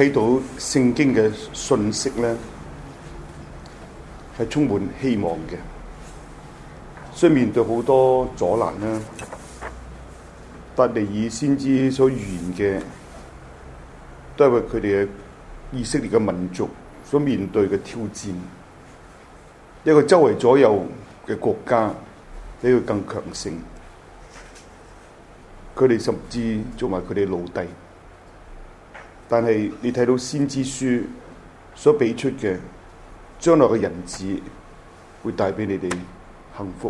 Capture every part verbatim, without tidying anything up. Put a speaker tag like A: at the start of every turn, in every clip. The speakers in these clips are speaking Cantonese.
A: 睇到聖經嘅信息咧，係充滿希望嘅。雖然面對好多阻攔啦，但尼爾先知所預言嘅，都係為佢哋嘅以色列嘅民族所面對嘅挑戰。一個周圍左右嘅國家比佢更強盛，佢哋甚至做埋佢哋奴隸。但係你睇到先知書所俾出嘅將來嘅人子會帶俾你哋幸福。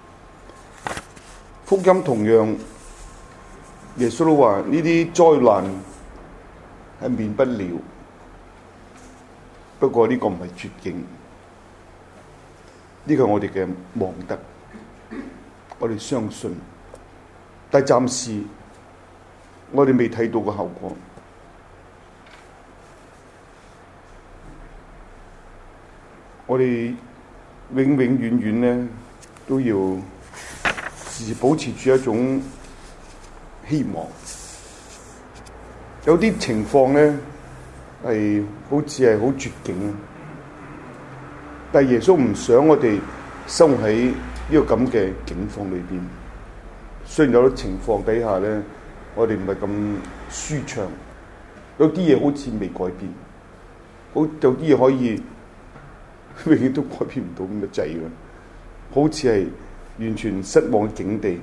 A: 福音同樣，耶穌都話呢啲災難係免不了，不過呢個唔係絕境，呢個係我哋嘅望德，我哋相信，但係暫時我哋未睇到個後果。我哋永永遠遠咧都要時時保持住一種希望。有啲情況咧係好似係好絕境，但係耶穌唔想我哋生活喺呢個咁嘅境況裏邊。雖然有啲情況底下咧，我哋唔係咁舒暢，有啲嘢好似未改變，好有啲嘢可以永遠都改變唔到咁嘅滯嘅，好似係完全失望嘅境地。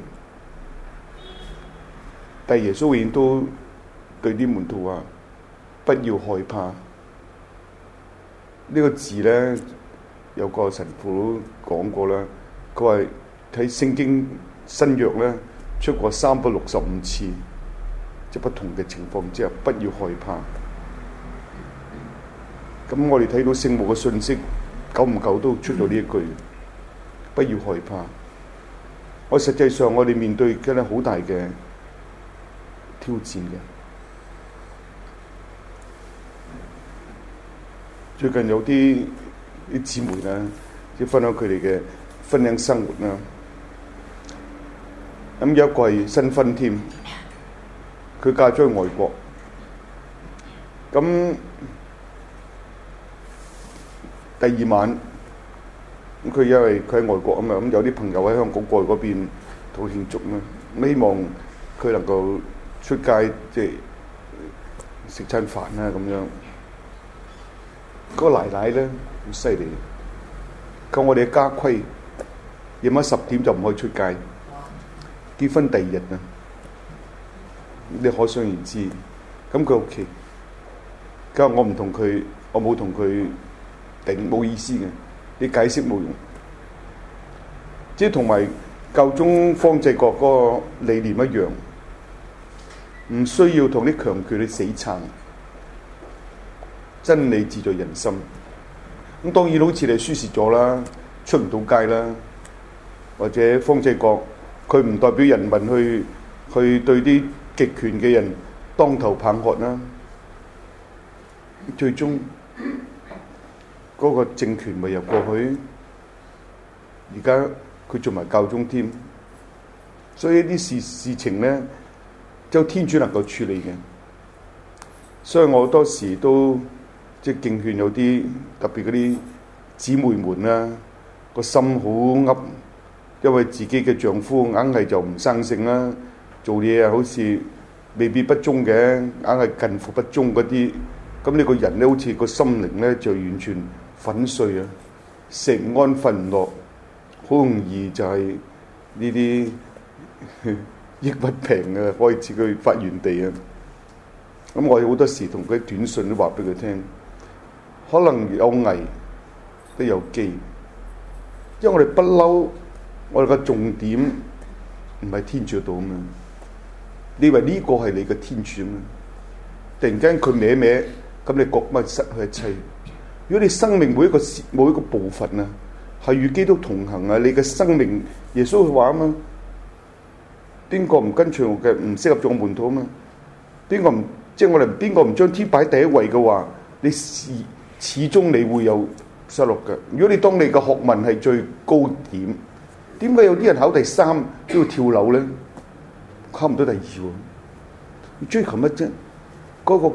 A: 但係耶穌永遠都對啲門徒話：不要害怕。呢、這個字咧，有個神父都講過啦。佢話睇聖經新約咧出過三百六十五次，即係不同嘅情況之下，不要害怕。咁我哋睇到聖母嘅信息，久唔久都出咗呢一句，不要害怕。我實際上我哋面對嘅咧好大嘅挑戰嘅。最近有啲啲姊妹啦，即係分享佢哋嘅婚姻生活啦。咁有一個係新婚添，佢嫁咗去外國。咁第二晚，咁佢因為佢喺外國啊嘛，咁有啲朋友喺香港過去嗰邊同慶祝啦，咁希望佢能夠出街即係食餐飯啦咁樣。嗰、那個奶奶咧好犀利，靠我哋嘅家規，夜晚十點就唔可以出街。結婚第二日啊，你可想而知。咁佢屋企，佢話我唔同佢，我冇同佢頂，冇意思嘅，你解釋冇用。即係同埋教宗方濟各嗰個理念一樣，唔需要同啲強權去死撐。真理自在人心。咁當然好似你輸蝕咗啦，出唔到街啦，或者方濟各佢唔代表人民去去對啲極權嘅人當頭棒喝啦。最終嗰、那個政權咪又過去，而家佢做埋教宗添，所以啲事事情咧，就天主能夠處理嘅。所以我好多時都即係敬勸有啲特別嗰啲姊妹們啦，個心好噏，因為自己嘅丈夫硬係就唔生性啦，做嘢啊好似未必不忠嘅，硬係近乎不忠嗰啲，咁你個人咧好似個心靈咧就完全粉碎啊，食唔安瞓唔落，好容易就係呢啲抑鬱病啊開始佢發源地啊。咁我好多時同佢短信都話俾佢聽，可能有危都有機，因為我哋不嬲，我哋嘅重點唔係天主度啊嘛。你以為呢個係你嘅天主啊嘛？突然間佢歪歪，咁你覺乜失去一切？如果你生命每一個每一個部分啊，係與基督同行啊，你嘅生命耶穌佢話啊嘛，邊個唔跟隨我嘅唔適合做門徒啊嘛？邊個唔即係我哋邊個唔將天擺第一位嘅話，你始始終你會有失落嘅。如果你當你嘅學問係最高點，點解有啲人考第三都要跳樓咧？考唔到第二喎，你追求乜啫？嗰個嗰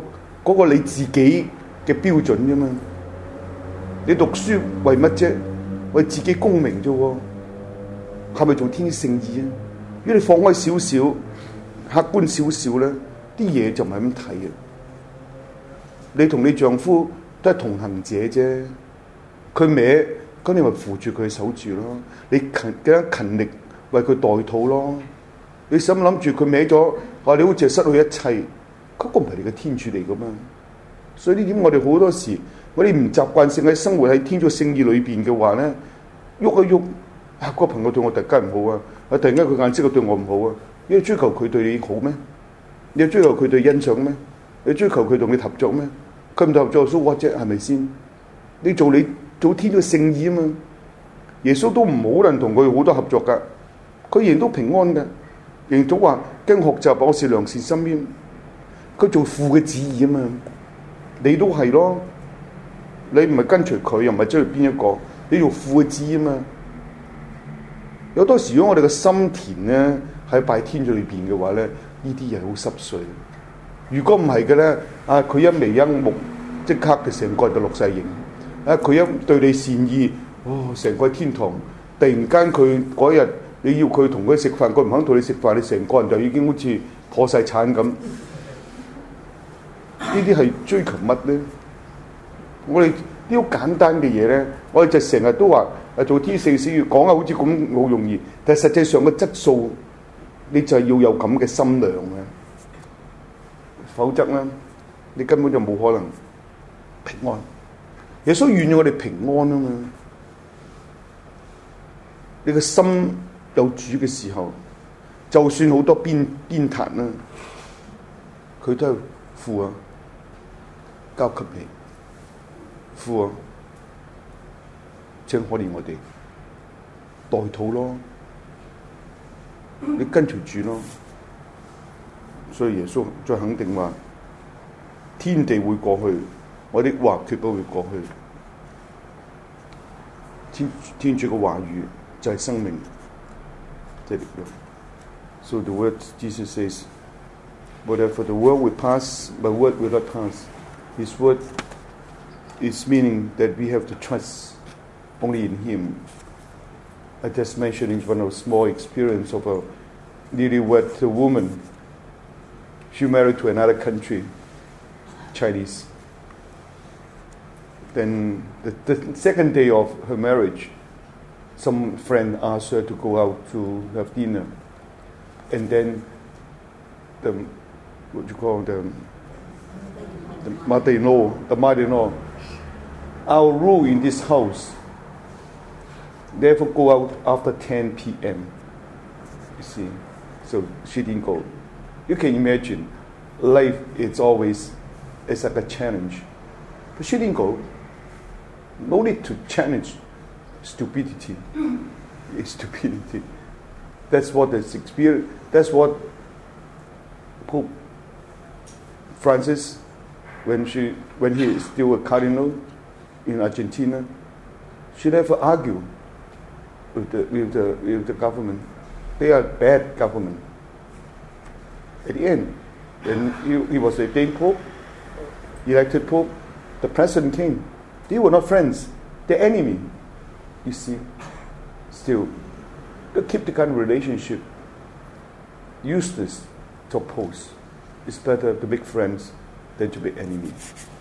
A: 嗰個你自己嘅標準啫嘛。你讀書為乜啫？為自己功名啫喎，係咪做天經聖義啊？如果你放開少少，客觀少少咧，啲嘢就唔係咁睇嘅。你同你丈夫都係同行者啫，佢歪，咁你咪扶住佢守住咯。你勤更加勤力為佢代禱咯。你心諗住佢歪咗，話你好似係失去一切，嗰個唔係你嘅天主嚟噶嘛。所以呢點我哋好多時，我哋唔習慣性喺生活喺天主聖意裏邊嘅話咧，喐一喐啊，個朋友對我突然間唔好啊，啊突然間佢眼識佢對我唔好啊，你要追求佢對你好咩？你要追求佢對欣賞咩？你追求佢同你合作咩？佢唔合作，so what啫？係咪先？你做你做天主聖意啊嘛。耶穌都唔可能同佢好多合作噶，佢仍然都平安嘅，仍然都話經學習我是良善深淵，佢做父嘅旨意啊嘛。你都係咯，你唔係跟隨佢，又唔係追隨邊一個，你做父嘅旨意啊嘛。有多時如果我哋嘅心田咧喺拜天主裏邊嘅話咧，呢啲嘢好濕碎。如果唔係嘅咧，啊佢一眉一目即刻嘅成個人就落晒形。啊佢一對你善意，哦成個天堂，突然間佢嗰日你要佢同佢食飯，佢唔肯同你食飯，你成個人就已經好似破晒產咁。呢啲係追求乜咧？我哋啲好簡單嘅嘢咧，我哋就成日都話誒做天聖使要講啊，好似咁好容易，但係實際上嘅質素，你就係要有咁嘅心量嘅，否則咧你根本就冇可能平安。耶穌願意我哋平安啊嘛！你個心有主嘅時候，就算好多鞭鞭撻啦，佢都係父啊，交給你，父啊，請可憐我哋，代禱咯，你跟隨主咯。所以耶穌再肯定話：天地會過去，我的話決不會過去。天天主嘅話語就係生命，即係力量。So the word Jesus says, whatever the world will pass, my word will not pass. His word is meaning that we have to trust only in Him. I just mentioned one of small experience of a newlywed woman. She married to another country, Chinese. Then the, the second day of her marriage, some friend asked her to go out to have dinner. And then the, what you call the, the mother-in-law, the mother-in-law, our rule in this house, never go out after ten p.m. You see, so she didn't go. You can imagine, life is always, it's like a challenge. But she didn't go. No need to challenge stupidity. It's stupidity. That's what this experience, that's what Pope Francis, when she when he is still a cardinal in Argentina, she never argue with the with the with the government. They are bad government. At the end, when he, he was a ordained Pope, elected Pope, the president came. They were not friends, they're enemy. You see, still, they keep the kind of relationship useless to oppose. It's better to make friends than to be enemies.